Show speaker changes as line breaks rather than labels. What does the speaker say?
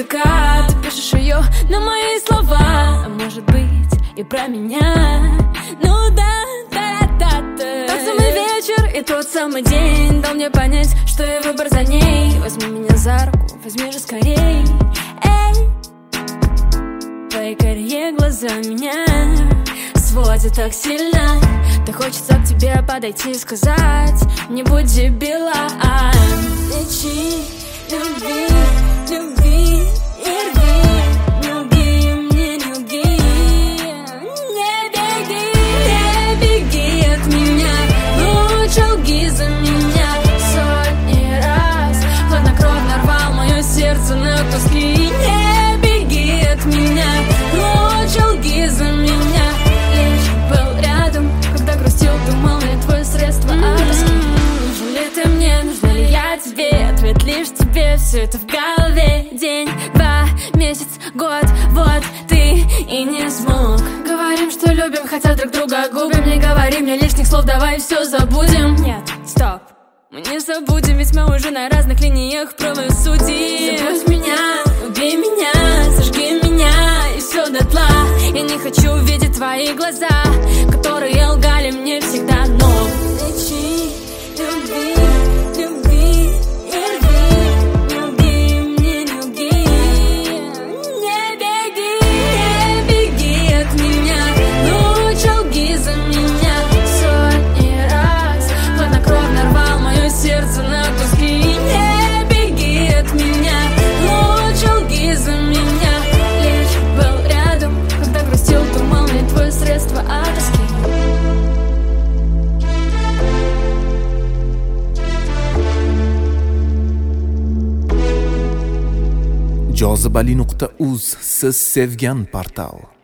языка. Ты пишешь ее на мои слова, а может быть и про меня. Ну да, та-та-та. Тот самый вечер и тот самый день дал мне понять, что и выбор за ней. Возьми меня за руку, возьми же скорей. Эй, твои карие глаза меня сводят так сильно. Да хочется к тебе подойти и сказать: не будь дебилом. Лечи, люби, люби и рви. Не лги мне, не лги. Не беги от меня. Лучше лги за меня. Сотни раз хладнокровно рвал мое сердце на куски. Не беги от меня. Лучше лги за меня. Лишь был рядом, когда грустил, думал, я твое средство от тоски. Нужен ли ты мне, нужна ли я тебе? Ответ лишь тебе, все это в голове. День, два, месяц, год, вот ты и не смог. Говорим, что любим, хотя друг друга губим. Не говори мне лишних слов, давай все забудем. Нет, стоп, мы не забудем, ведь мы уже на разных линиях правосудия. Забудь меня, убей меня, зажги меня и все дотла. Я не хочу видеть твои глаза, которые лгали мне всегда, но лечи, люби, люби и рви. Не лги мне, не лги. Не беги от меня. Лучше лги за меня. Сотни раз хладнокровно рвал мое сердце на куски. Не беги от меня. Лучше лги за меня. Лишь был рядом, когда грустил, думал, я твое средство от тоски.
jozibali.uz siz sevgan portal.